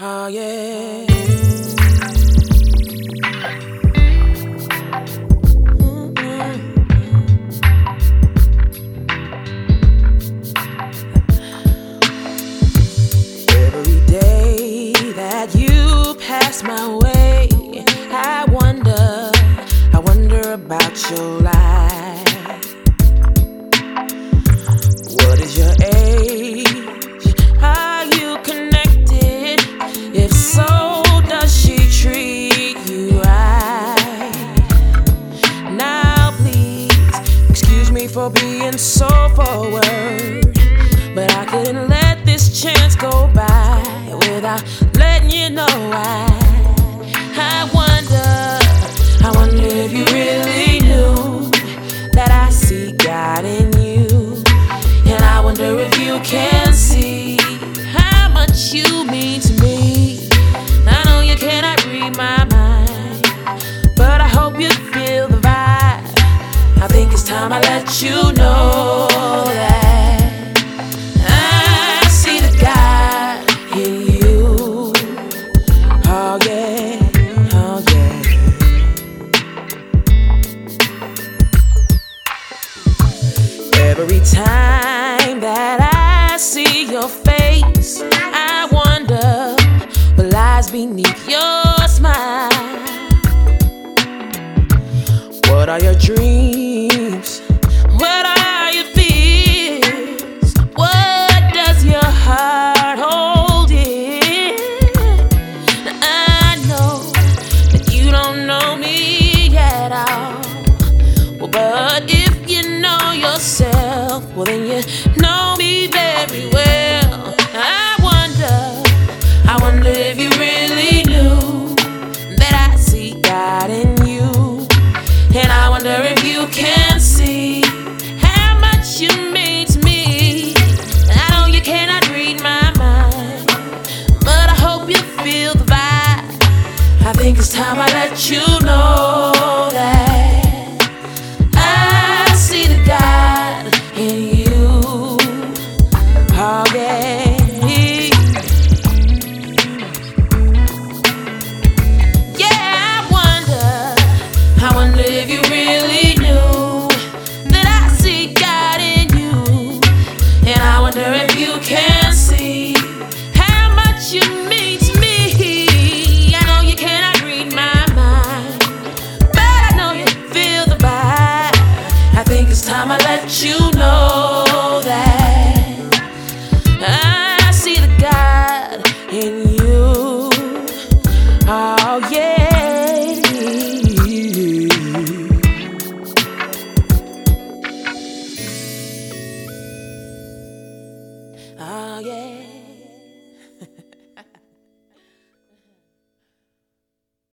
Oh yeah. Every day that you pass my way, I wonder about your life. What is your age? Are you connected? If so, does she treat you right? Now please, excuse me for being so forward, but I couldn't let this chance go by without letting you know I wonder if you really knew that I see God in you. And I wonder if you can see how much you mean to me. I know you cannot read my mind, but I hope you feel the vibe. I think it's time I let you know that I see the God in you. Oh yeah, oh yeah. Every time that I see your face, I wonder what lies beneath your smile. What are your dreams? What are your fears? What does your heart hold in? I know that you don't know me at all. Well, but if you know yourself, well then you know me very well. I wonder if you really knew that I see God in you. And I wonder if you can see how much you mean to me. I know you cannot read my mind, but I hope you feel the vibe. I think it's time I let you know that I see the God in you. Oh yeah. I wonder if you really knew that I see God in you. And I wonder if you can see how much you mean to me. I know you cannot read my mind, but I know you feel the vibe. I think it's time I let you know that I see the God in you. Oh yeah. Oh yeah.